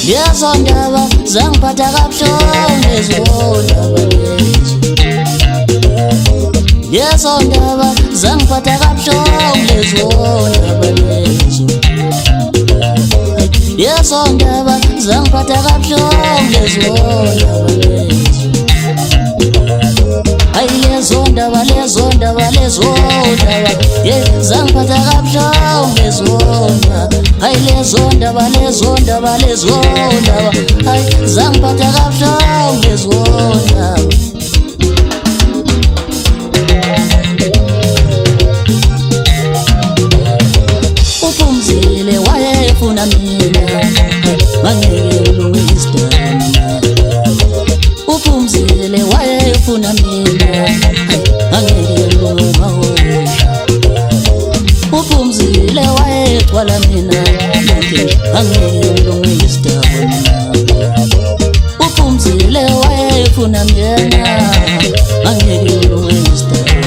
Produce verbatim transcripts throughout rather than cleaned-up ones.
lezo ndaba zangiphatha kabuhlungu lezo ndaba lezo lezo ndaba zangiphatha kabuhlungu lezo ndaba lezo lezo ndaba zangiphatha kabuhlungu lezo ndaba lezo ay lezo ndaba lezo ndaba lezo ndaba yeah zangiphatha kabuhlungu lezo ndaba ay lezo ndaba lezo ndaba lezo ndaba ay zangiphatha kabuhlungu lezo ndaba uphumzile wayefuna mina mangeke ulungisdana uphumzile wayefuna mina mangeke ulungahoya uphumzile wayethwala mina mangeke ulungisdana uphumzile wayefuna mina mangeke ulungisdana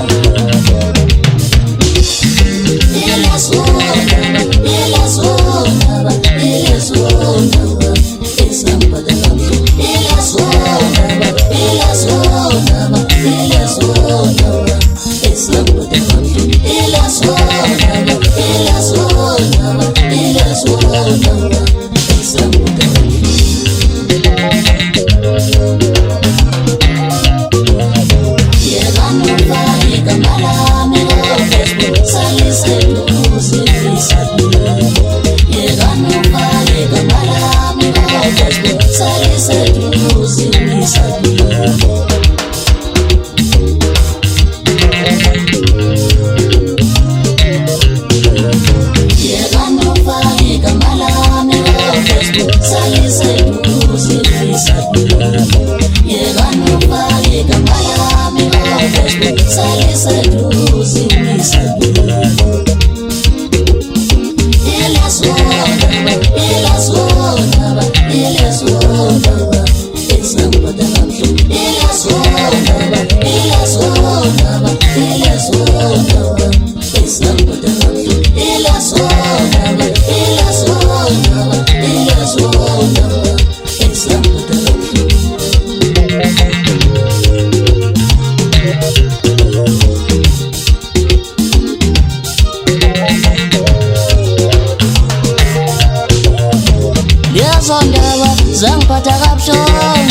lezo ndaba zangiphatha kabuhlungu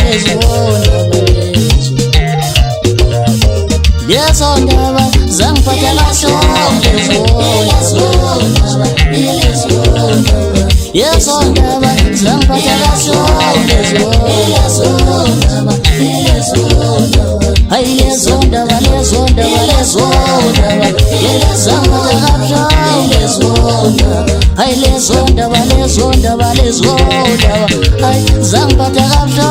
lezo ndaba zangiphatha kabuhlungu lezo ndaba zangiphatha kabuhlungu ay lezo ndaba lezo ndaba lezo ndaba zangiphatha kabuhlungu lezo ndaba ay lezo ndaba lezo ndaba lezo ndaba ay zangiphatha kabuhlungu